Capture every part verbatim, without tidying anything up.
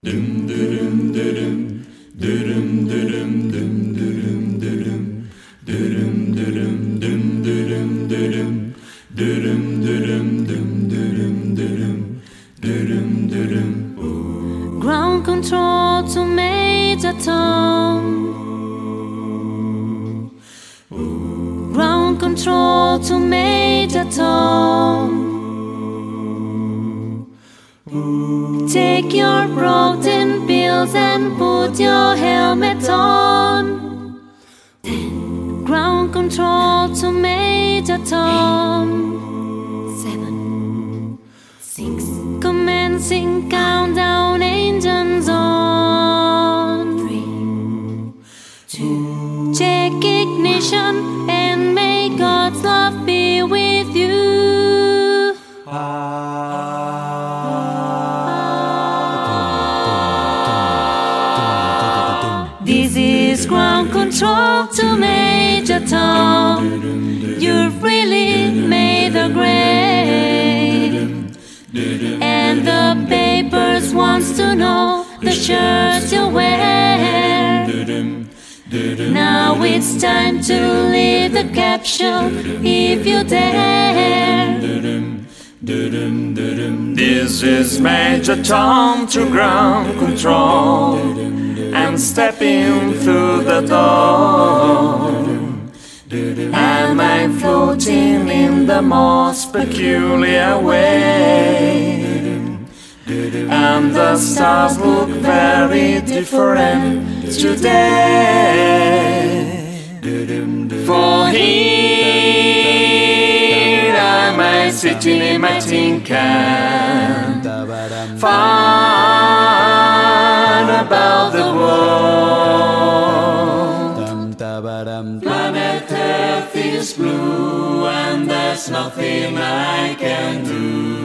Ground control to Major Tom. Ground control to Major Tom. Take your protein pills and put your helmet on. Ground control to Major Tom. Seven, six, commencing countdown, engines on. Three, two, check ignition and may God's love be with you. This is ground control to Major Tom. You've really made a grade, and the papers wants to know the shirts you wear. Now it's time to leave the capsule if you dare. This is Major Tom to ground control. I'm stepping through the door, and I'm floating in the most peculiar way, and the stars look very different today. For here am I sitting in my tin can, far above the world. Planet Earth is blue, and there's nothing I can do.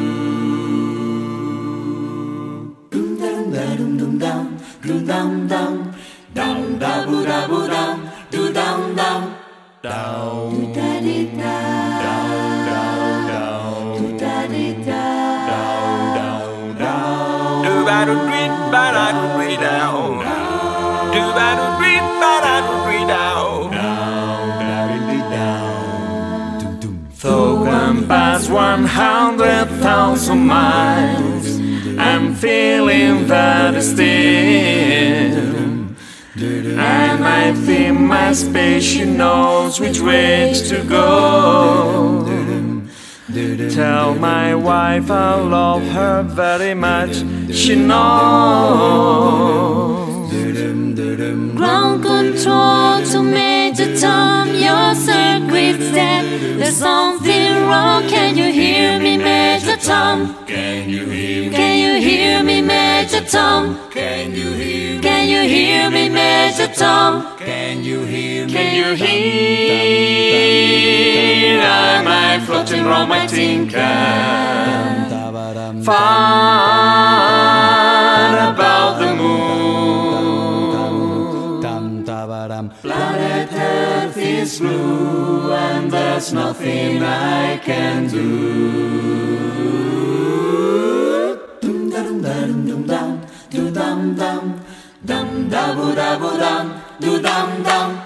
Dum dum dum dum dum dum dum dum dum da bu da bu dum do dum dum down do da di da down down down do da di da down down down do ba do read ba da do read down do ba do read ba da do read down down da di down dum dum. Though I'm past one hundred thousand miles, I'm feeling very still, and I think my spaceship knows which way to go. Tell my wife I love her very much, she knows. Ground control to Major Tom, your circuit's dead. There's something wrong, can you hear me, Major Tom? Can you hear me? Can you hear me, Major Tom? Can you hear me? Can you hear me, Major Tom? Can you hear me? Can you hear? Am I floating round my tin can, far above the moon? Planet Earth is blue, and there's nothing I can do. Dum dum dum dum dum dum dum dum dum da bu da bu dum do dum dum.